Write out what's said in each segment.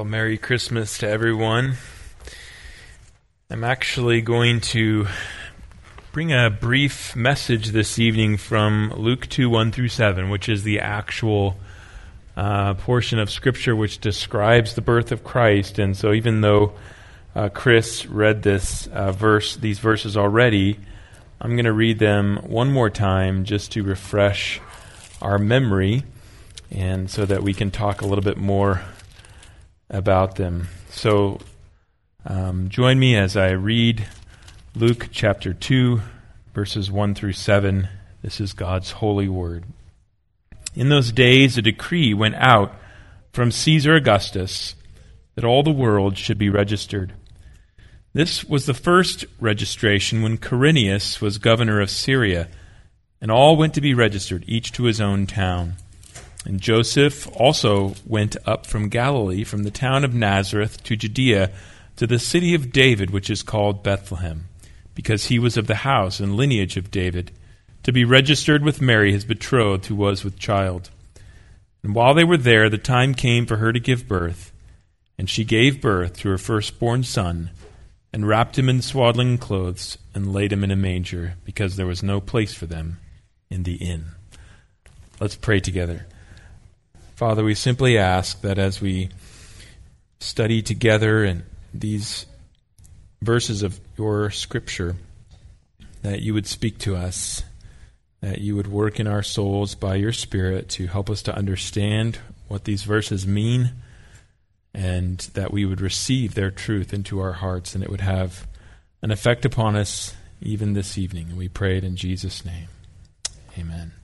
Well, Merry Christmas to everyone. I'm actually going to bring a brief message this evening from Luke 2, 1 through 7, which is the actual portion of Scripture which describes the birth of Christ. And so even though Chris read these verses already, I'm going to read them one more time just to refresh our memory and so that we can talk a little bit more about them. So join me as I read Luke chapter 2, verses 1 through 7. This is God's holy word. In those days a decree went out from Caesar Augustus that all the world should be registered. This was the first registration when Quirinius was governor of Syria, and all went to be registered, each to his own town. And Joseph also went up from Galilee, from the town of Nazareth to Judea, to the city of David, which is called Bethlehem, because he was of the house and lineage of David, to be registered with Mary, his betrothed, who was with child. And while they were there, the time came for her to give birth, and she gave birth to her firstborn son, and wrapped him in swaddling clothes, and laid him in a manger, because there was no place for them in the inn. Let's pray together. Father, we simply ask that as we study together in these verses of your Scripture, that you would speak to us, that you would work in our souls by your Spirit to help us to understand what these verses mean, and that we would receive their truth into our hearts, and it would have an effect upon us even this evening. And we pray it in Jesus' name. Amen.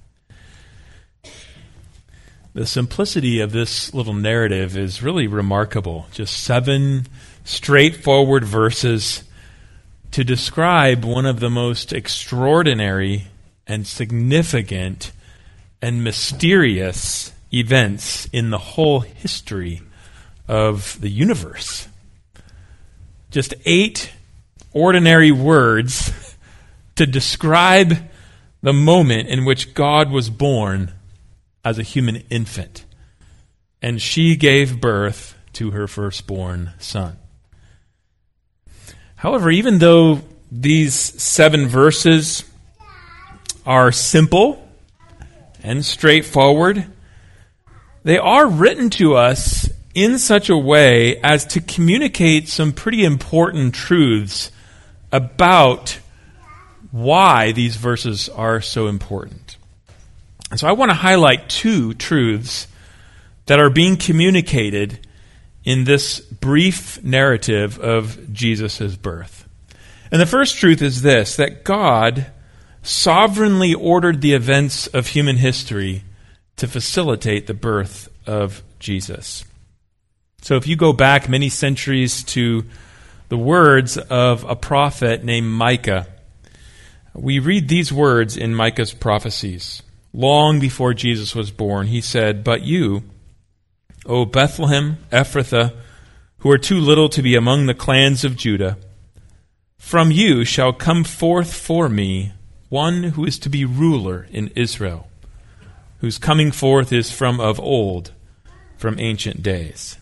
The simplicity of this little narrative is really remarkable. Just 7 straightforward verses to describe one of the most extraordinary and significant and mysterious events in the whole history of the universe. Just 8 ordinary words to describe the moment in which God was born as a human infant, and she gave birth to her firstborn son. However, even though these 7 verses are simple and straightforward, they are written to us in such a way as to communicate some pretty important truths about why these verses are so important. And so I want to highlight 2 truths that are being communicated in this brief narrative of Jesus' birth. And the first truth is this, that God sovereignly ordered the events of human history to facilitate the birth of Jesus. So if you go back many centuries to the words of a prophet named Micah, we read these words in Micah's prophecies. Long before Jesus was born, he said, "But you, O Bethlehem, Ephrathah, who are too little to be among the clans of Judah, from you shall come forth for me one who is to be ruler in Israel, whose coming forth is from of old, from ancient days."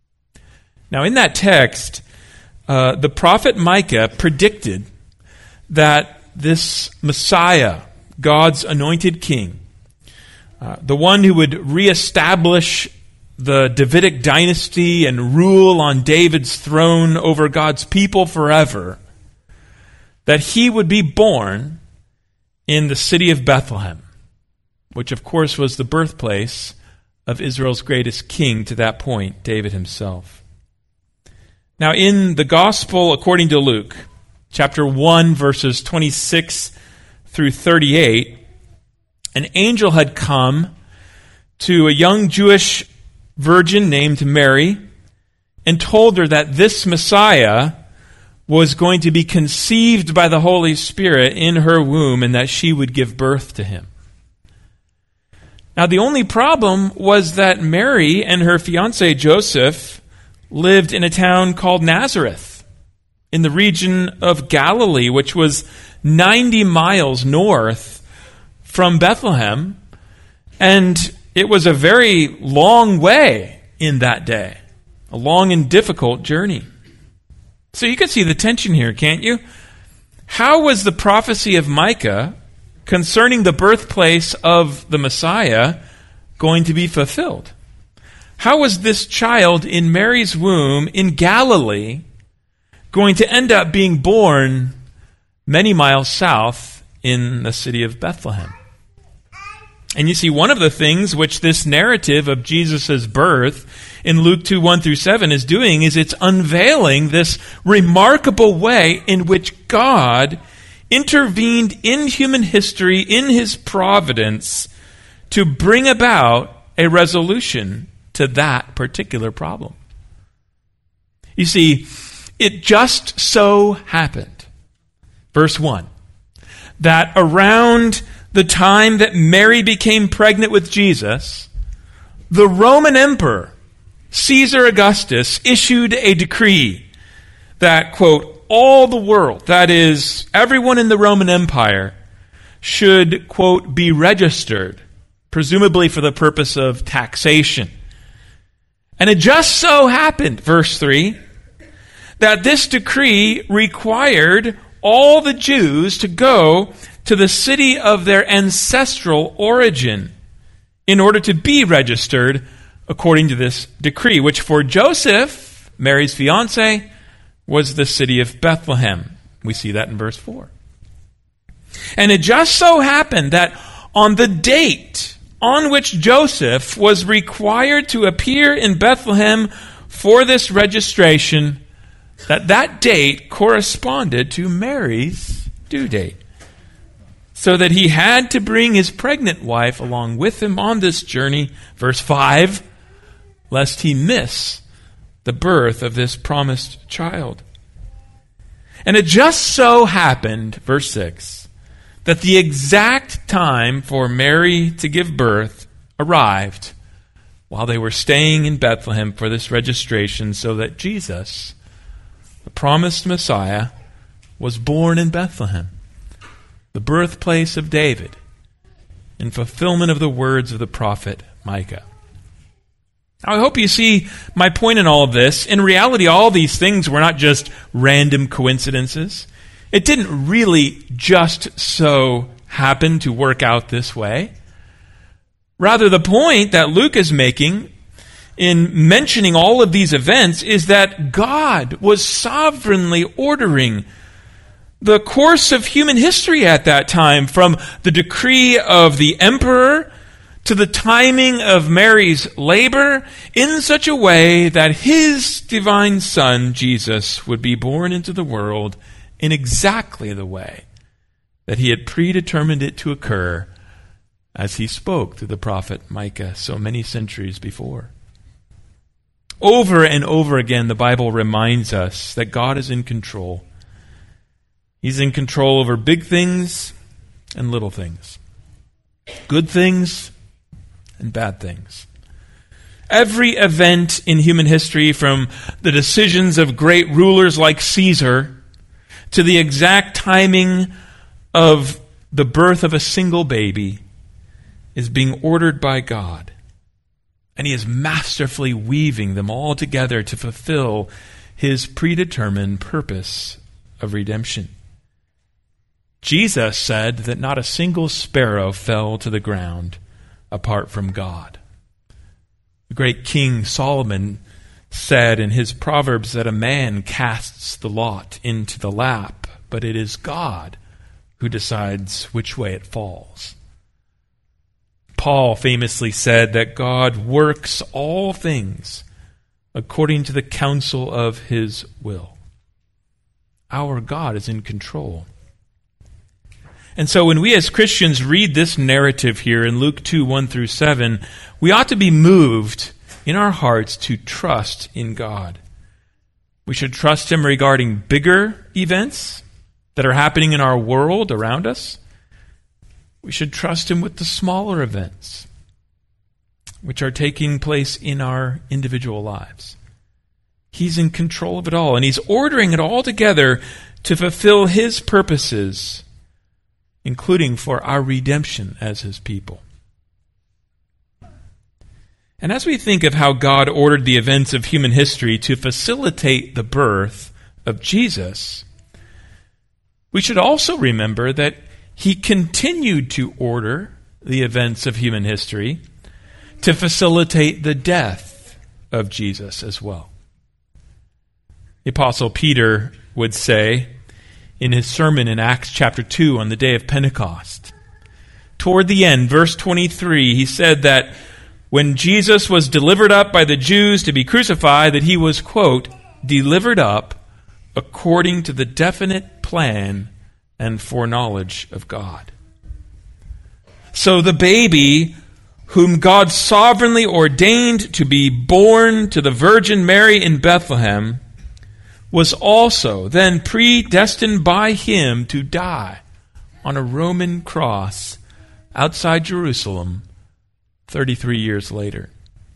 Now in that text, the prophet Micah predicted that this Messiah, God's anointed king, the one who would reestablish the Davidic dynasty and rule on David's throne over God's people forever, that he would be born in the city of Bethlehem, which of course was the birthplace of Israel's greatest king to that point, David himself. Now in the Gospel according to Luke, chapter 1, verses 26 through 38, an angel had come to a young Jewish virgin named Mary and told her that this Messiah was going to be conceived by the Holy Spirit in her womb and that she would give birth to him. Now the only problem was that Mary and her fiancé Joseph lived in a town called Nazareth in the region of Galilee, which was 90 miles north from Bethlehem, and it was a very long way in that day. a long and difficult journey. So you can see the tension here, can't you? How was the prophecy of Micah concerning the birthplace of the Messiah going to be fulfilled? How was this child in Mary's womb in Galilee going to end up being born many miles south in the city of Bethlehem? And you see, one of the things which this narrative of Jesus' birth in Luke 2, 1 through 7 is doing is it's unveiling this remarkable way in which God intervened in human history, in his providence, to bring about a resolution to that particular problem. You see, it just so happened, verse 1, that around the time that Mary became pregnant with Jesus, the Roman Emperor, Caesar Augustus, issued a decree that, quote, all the world, that is, everyone in the Roman Empire, should, quote, be registered, presumably for the purpose of taxation. And it just so happened, verse 3, that this decree required all the Jews to go to the city of their ancestral origin in order to be registered according to this decree, which for Joseph, Mary's fiancé, was the city of Bethlehem. We see that in verse 4. And it just so happened that on the date on which Joseph was required to appear in Bethlehem for this registration, that date corresponded to Mary's due date. So that he had to bring his pregnant wife along with him on this journey, verse 5, lest he miss the birth of this promised child. And it just so happened, verse 6, that the exact time for Mary to give birth arrived while they were staying in Bethlehem for this registration, so that Jesus, the promised Messiah, was born in Bethlehem, the birthplace of David, in fulfillment of the words of the prophet Micah. Now, I hope you see my point in all of this. In reality, all these things were not just random coincidences. It didn't really just so happen to work out this way. Rather, the point that Luke is making in mentioning all of these events is that God was sovereignly ordering the course of human history at that time, from the decree of the emperor to the timing of Mary's labor, in such a way that his divine Son, Jesus, would be born into the world in exactly the way that he had predetermined it to occur, as he spoke through the prophet Micah so many centuries before. Over and over again, the Bible reminds us that God is in control. He's in control over big things and little things, good things and bad things. Every event in human history, from the decisions of great rulers like Caesar to the exact timing of the birth of a single baby, is being ordered by God. And he is masterfully weaving them all together to fulfill his predetermined purpose of redemption. Jesus said that not a single sparrow fell to the ground apart from God. The great King Solomon said in his Proverbs that a man casts the lot into the lap, but it is God who decides which way it falls. Paul famously said that God works all things according to the counsel of his will. Our God is in control. And so when we as Christians read this narrative here in Luke 2, 1 through 7, we ought to be moved in our hearts to trust in God. We should trust him regarding bigger events that are happening in our world around us. We should trust him with the smaller events which are taking place in our individual lives. He's in control of it all, and he's ordering it all together to fulfill his purposes, including for our redemption as his people. And as we think of how God ordered the events of human history to facilitate the birth of Jesus, we should also remember that he continued to order the events of human history to facilitate the death of Jesus as well. The Apostle Peter would say in his sermon in Acts chapter 2 on the day of Pentecost, toward the end, verse 23, he said that when Jesus was delivered up by the Jews to be crucified, that he was, quote, delivered up according to the definite plan and foreknowledge of God. So the baby whom God sovereignly ordained to be born to the Virgin Mary in Bethlehem was also then predestined by him to die on a Roman cross outside Jerusalem 33 years later.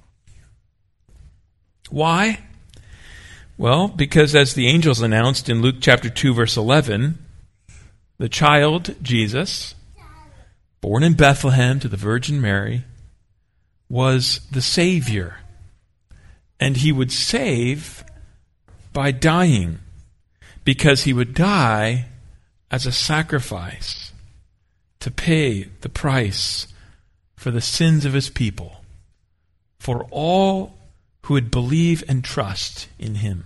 Why? Well, because as the angels announced in Luke chapter 2, verse 11, the child, Jesus, born in Bethlehem to the Virgin Mary, was the Savior. And he would save by dying, because he would die as a sacrifice to pay the price for the sins of his people, for all who would believe and trust in him.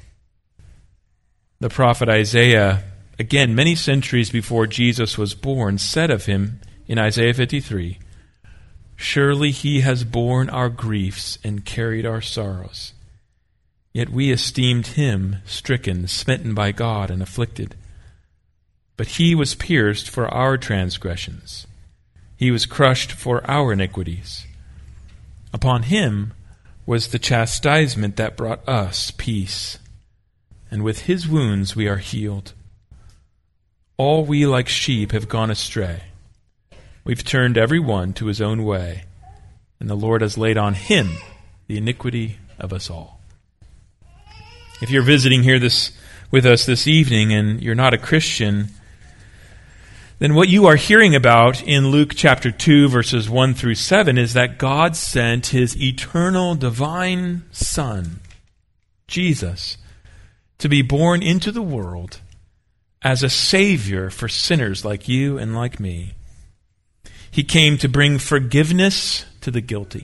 The prophet Isaiah, again, many centuries before Jesus was born, said of him in Isaiah 53, "Surely he has borne our griefs and carried our sorrows. Yet we esteemed him stricken, smitten by God, and afflicted. But he was pierced for our transgressions. He was crushed for our iniquities. Upon him was the chastisement that brought us peace, and with his wounds we are healed. All we like sheep have gone astray. We've turned every one to his own way, and the Lord has laid on him the iniquity of us all." If you're visiting here with us this evening and you're not a Christian, then what you are hearing about in Luke chapter 2, verses 1 through 7 is that God sent his eternal divine Son, Jesus, to be born into the world as a Savior for sinners like you and like me. He came to bring forgiveness to the guilty,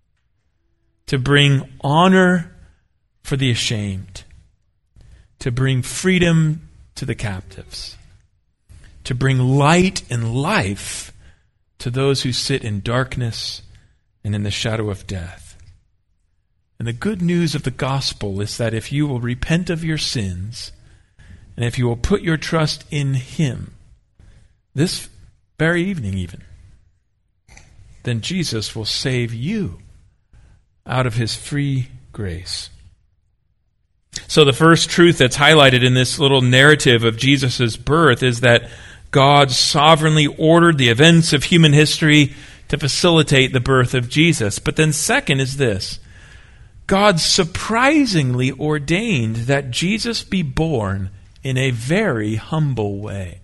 to bring honor for the ashamed, to bring freedom to the captives, to bring light and life to those who sit in darkness and in the shadow of death. And the good news of the gospel is that if you will repent of your sins, and if you will put your trust in him, this very evening even, then Jesus will save you out of his free grace. So the first truth that's highlighted in this little narrative of Jesus' birth is that God sovereignly ordered the events of human history to facilitate the birth of Jesus. But then second is this: God surprisingly ordained that Jesus be born in a very humble way.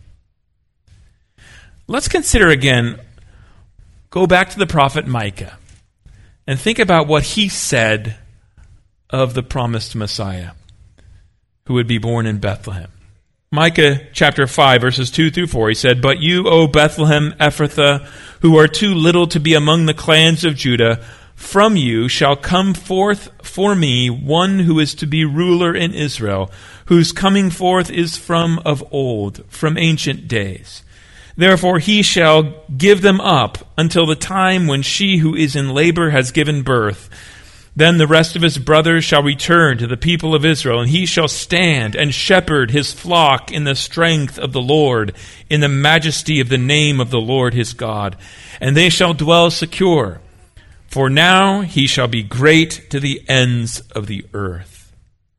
Let's consider again, go back to the prophet Micah and think about what he said of the promised Messiah who would be born in Bethlehem. Micah chapter 5, verses 2 through 4, he said, "But you, O Bethlehem Ephrathah, who are too little to be among the clans of Judah, from you shall come forth for me one who is to be ruler in Israel, whose coming forth is from of old, from ancient days. Therefore he shall give them up until the time when she who is in labor has given birth. Then the rest of his brothers shall return to the people of Israel, and he shall stand and shepherd his flock in the strength of the Lord, in the majesty of the name of the Lord his God. And they shall dwell secure, for now he shall be great to the ends of the earth."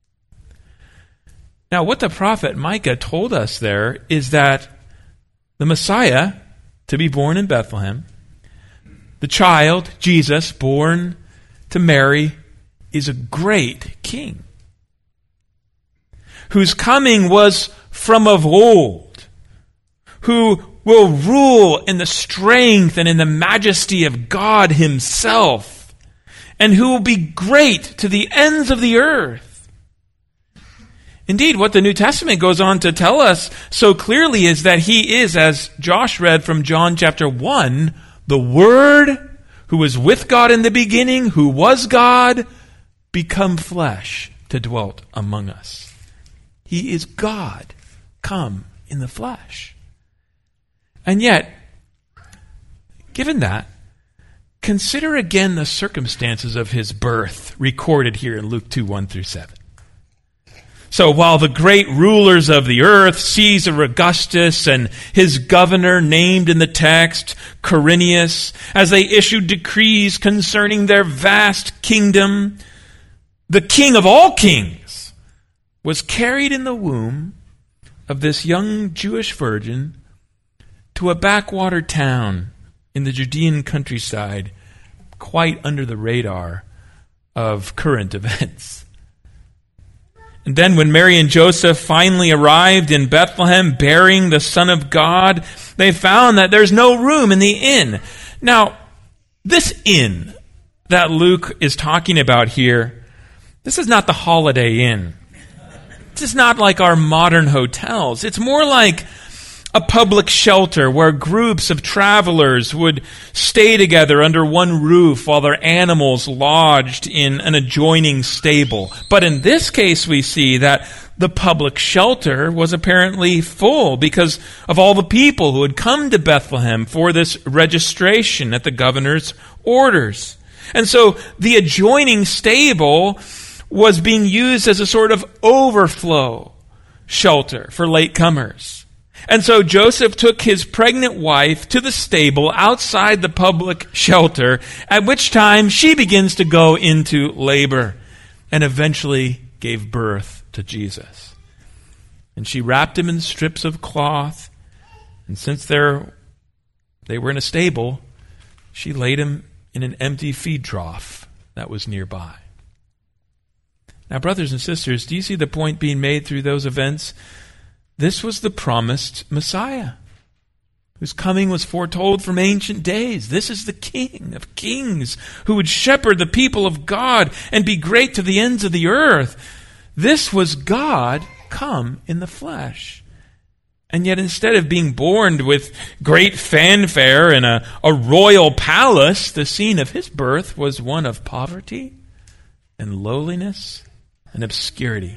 Now, what the prophet Micah told us there is that the Messiah, to be born in Bethlehem, the child, Jesus, born to Mary, is a great king whose coming was from of old, who will rule in the strength and in the majesty of God himself, and who will be great to the ends of the earth. Indeed, what the New Testament goes on to tell us so clearly is that he is, as Josh read from John chapter 1, the Word who was with God in the beginning, who was God, become flesh to dwell among us. He is God come in the flesh. And yet, given that, consider again the circumstances of his birth recorded here in Luke 2, 1 through 7. So while the great rulers of the earth, Caesar Augustus and his governor named in the text, Quirinius, as they issued decrees concerning their vast kingdom, the king of all kings was carried in the womb of this young Jewish virgin to a backwater town in the Judean countryside, quite under the radar of current events. And then when Mary and Joseph finally arrived in Bethlehem bearing the Son of God, they found that there's no room in the inn. Now, this inn that Luke is talking about here, this is not the Holiday Inn. This is not like our modern hotels. It's more like a public shelter where groups of travelers would stay together under one roof while their animals lodged in an adjoining stable. But in this case, we see that the public shelter was apparently full because of all the people who had come to Bethlehem for this registration at the governor's orders. And so the adjoining stable was being used as a sort of overflow shelter for latecomers. And so Joseph took his pregnant wife to the stable outside the public shelter, at which time she begins to go into labor and eventually gave birth to Jesus. And she wrapped him in strips of cloth, and since they were in a stable, she laid him in an empty feed trough that was nearby. Now, brothers and sisters, do you see the point being made through those events? This was the promised Messiah, whose coming was foretold from ancient days. This is the King of kings, who would shepherd the people of God and be great to the ends of the earth. This was God come in the flesh. And yet instead of being born with great fanfare in a royal palace, the scene of his birth was one of poverty and lowliness and obscurity.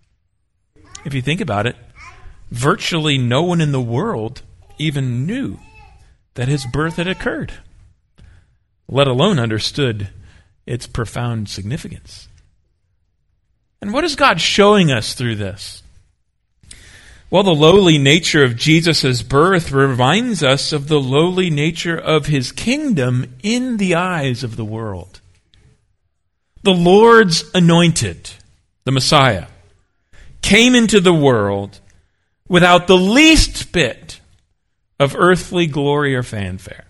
If you think about it, virtually no one in the world even knew that his birth had occurred, let alone understood its profound significance. And what is God showing us through this? Well, the lowly nature of Jesus' birth reminds us of the lowly nature of his kingdom in the eyes of the world. The Lord's anointed, the Messiah, came into the world without the least bit of earthly glory or fanfare.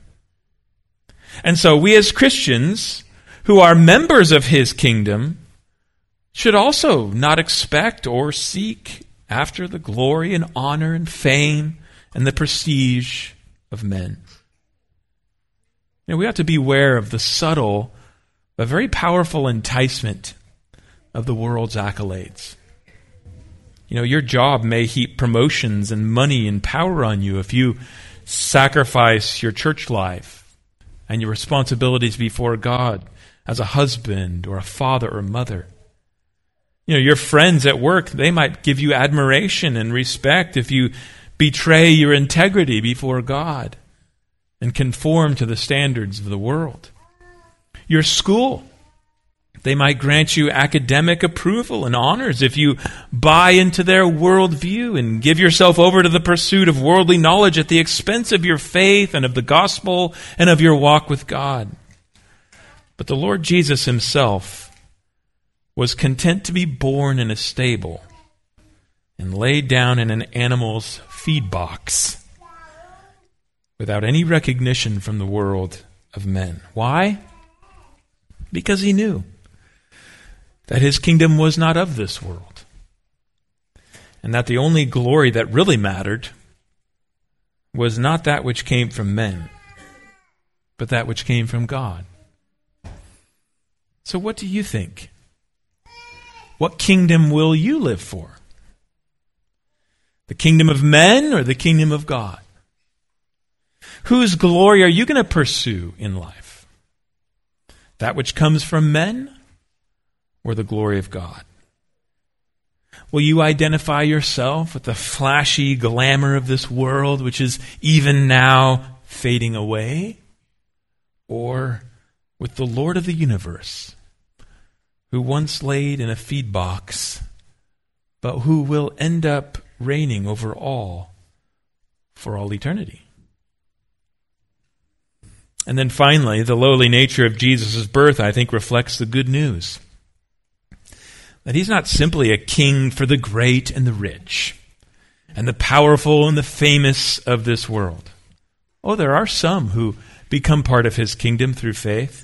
And so we as Christians, who are members of his kingdom, should also not expect or seek after the glory and honor and fame and the prestige of men. You know, we ought to beware of the subtle but very powerful enticement of the world's accolades. You know, your job may heap promotions and money and power on you if you sacrifice your church life and your responsibilities before God as a husband or a father or mother. You know, your friends at work, they might give you admiration and respect if you betray your integrity before God and conform to the standards of the world. Your school, they might grant you academic approval and honors if you buy into their worldview and give yourself over to the pursuit of worldly knowledge at the expense of your faith and of the gospel and of your walk with God. But the Lord Jesus himself was content to be born in a stable and laid down in an animal's feed box without any recognition from the world of men. Why? Because he knew that his kingdom was not of this world, and that the only glory that really mattered was not that which came from men, but that which came from God. So what do you think? What kingdom will you live for? The kingdom of men or the kingdom of God? Whose glory are you going to pursue in life? That which comes from men or the glory of God? Will you identify yourself with the flashy glamour of this world, which is even now fading away? Or with the Lord of the universe, who once laid in a feed box, but who will end up reigning over all for all eternity? And then finally, the lowly nature of Jesus' birth, I think, reflects the good news. That he's not simply a king for the great and the rich, and the powerful and the famous of this world. Oh, there are some who become part of his kingdom through faith.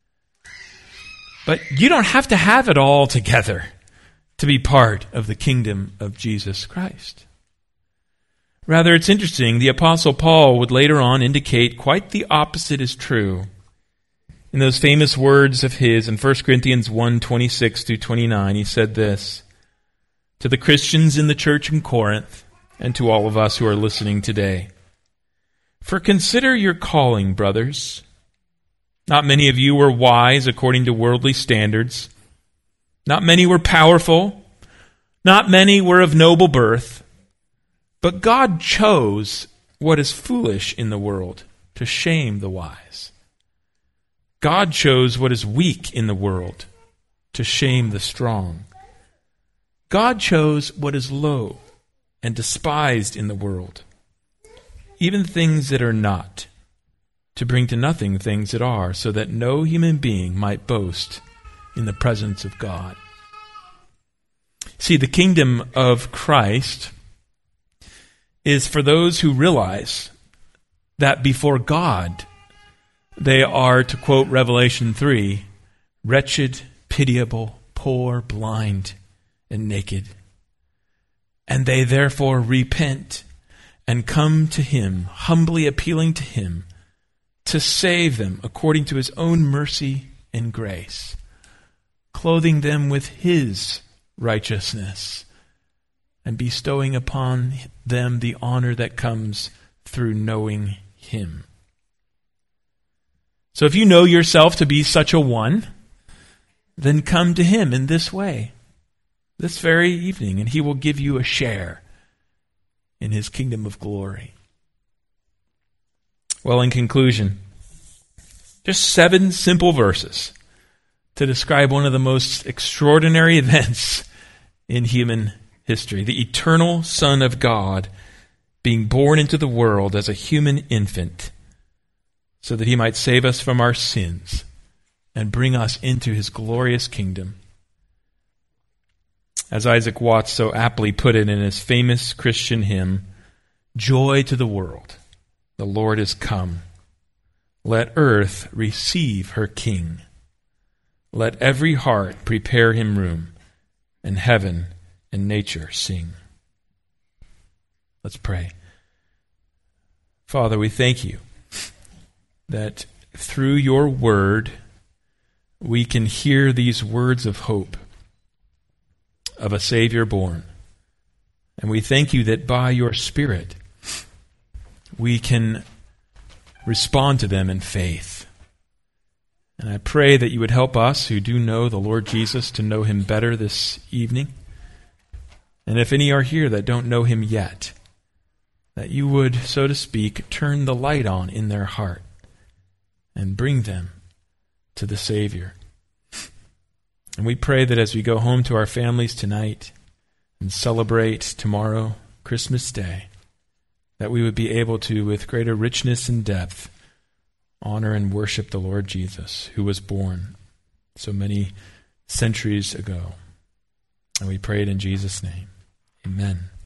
But you don't have to have it all together to be part of the kingdom of Jesus Christ. Rather, it's interesting, the Apostle Paul would later on indicate quite the opposite is true. In those famous words of his in 1 Corinthians 1:26-29, he said this, to the Christians in the church in Corinth, and to all of us who are listening today. For consider your calling, brothers. Not many of you were wise according to worldly standards. Not many were powerful. Not many were of noble birth. But God chose what is foolish in the world to shame the wise. God chose what is weak in the world to shame the strong. God chose what is low and despised in the world, even things that are not, to bring to nothing things that are, so that no human being might boast in the presence of God. See, the kingdom of Christ is for those who realize that before God, they are, to quote Revelation 3, wretched, pitiable, poor, blind, and naked. And they therefore repent and come to him, humbly appealing to him to save them according to his own mercy and grace, clothing them with his righteousness and bestowing upon them the honor that comes through knowing him. So if you know yourself to be such a one, then come to him in this way, this very evening, and he will give you a share in his kingdom of glory. Well, in conclusion, just 7 simple verses to describe one of the most extraordinary events in human history, the eternal Son of God being born into the world as a human infant so that he might save us from our sins and bring us into his glorious kingdom. As Isaac Watts so aptly put it in his famous Christian hymn, "Joy to the world, the Lord is come. Let earth receive her King. Let every heart prepare him room, and heaven and nature sing." Let's pray. Father, we thank you that through your word we can hear these words of hope of a Savior born. And we thank you that by your Spirit we can respond to them in faith. And I pray that you would help us who do know the Lord Jesus to know him better this evening. And if any are here that don't know him yet, that you would, so to speak, turn the light on in their heart and bring them to the Savior. And we pray that as we go home to our families tonight and celebrate tomorrow, Christmas Day, that we would be able to, with greater richness and depth, honor and worship the Lord Jesus, who was born so many centuries ago. And we pray it in Jesus' name. Amen.